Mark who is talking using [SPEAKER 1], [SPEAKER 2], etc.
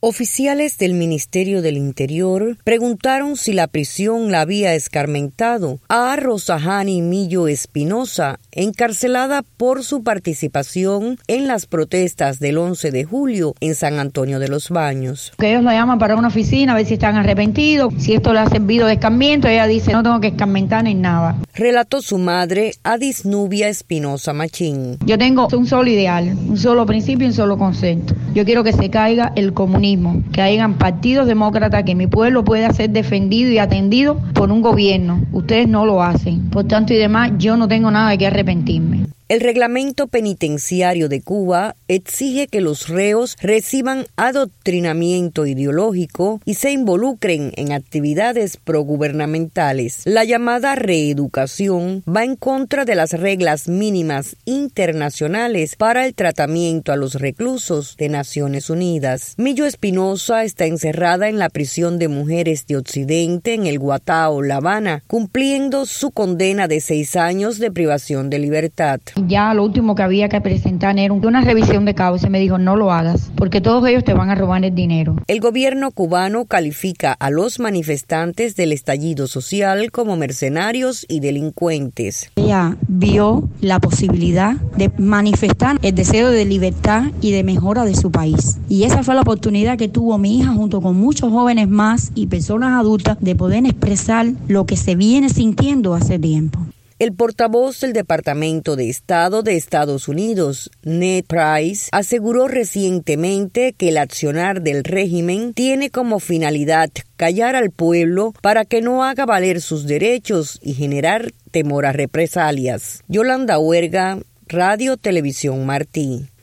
[SPEAKER 1] Oficiales del Ministerio del Interior preguntaron si la prisión la había escarmentado a Rosahani Millo Espinosa, encarcelada por su participación en las protestas del 11 de julio en San Antonio de los Baños.
[SPEAKER 2] Que ellos la llaman para una oficina a ver si están arrepentidos, si esto le ha servido de escarmiento. Ella dice, no tengo que escarmentar ni nada.
[SPEAKER 1] Relató su madre, Adisnubia Espinosa Machín.
[SPEAKER 2] Yo tengo un solo ideal, un solo principio y un solo concepto. Yo quiero que se caiga el comunismo, que hayan partidos demócratas, que mi pueblo pueda ser defendido y atendido por un gobierno. Ustedes no lo hacen. Por tanto y demás, yo no tengo nada de qué arrepentirme.
[SPEAKER 1] El reglamento penitenciario de Cuba exige que los reos reciban adoctrinamiento ideológico y se involucren en actividades progubernamentales. La llamada reeducación va en contra de las reglas mínimas internacionales para el tratamiento a los reclusos de Naciones Unidas. Millo Espinosa está encerrada en la prisión de mujeres de Occidente en el Guatao, La Habana, cumpliendo su condena de 6 años de privación de libertad.
[SPEAKER 2] Ya lo último que había que presentar era una revisión de causa. Me dijo, no lo hagas, porque todos ellos te van a robar el dinero.
[SPEAKER 1] El gobierno cubano califica a los manifestantes del estallido social como mercenarios y delincuentes.
[SPEAKER 3] Ella vio la posibilidad de manifestar el deseo de libertad y de mejora de su país. Y esa fue la oportunidad que tuvo mi hija junto con muchos jóvenes más y personas adultas de poder expresar lo que se viene sintiendo hace tiempo.
[SPEAKER 1] El portavoz del Departamento de Estado de Estados Unidos, Ned Price, aseguró recientemente que el accionar del régimen tiene como finalidad callar al pueblo para que no haga valer sus derechos y generar temor a represalias. Yolanda Huerga, Radio Televisión Martí.